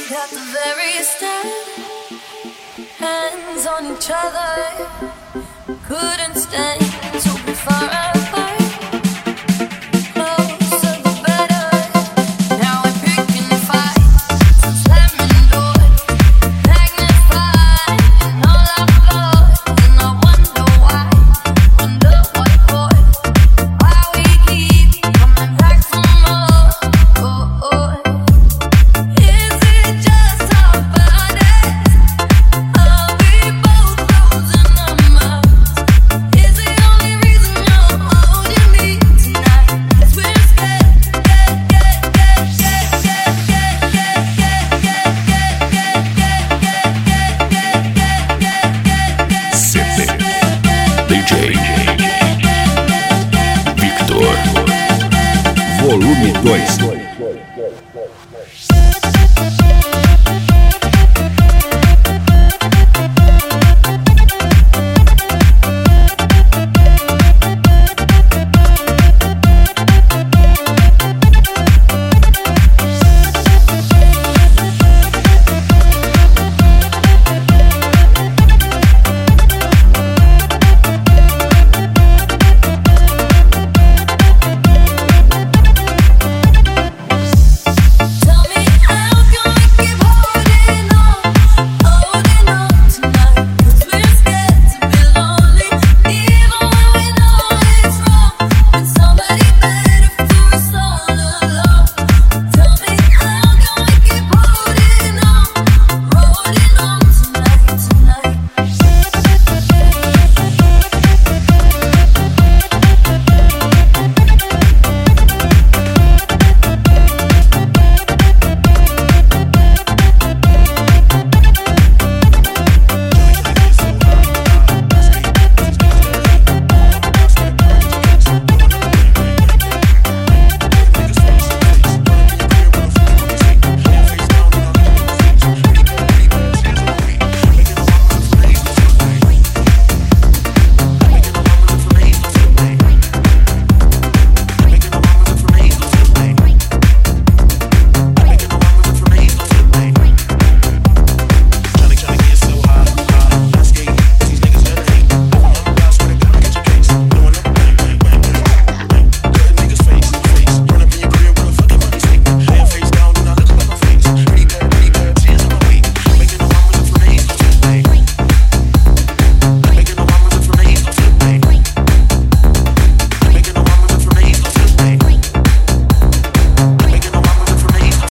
At the very start, hands on each other, couldn't stand to be far apart. Closer the better. Now we're picking fights, slamming doors, magnifying all our flaws, and I wonder why, why we keep coming back for more. Oh. Is it just our bodies? Are we both losing our minds? Is the only reason you're holding me tonight? 'Cause we're scared, DJ Victor Volume 2.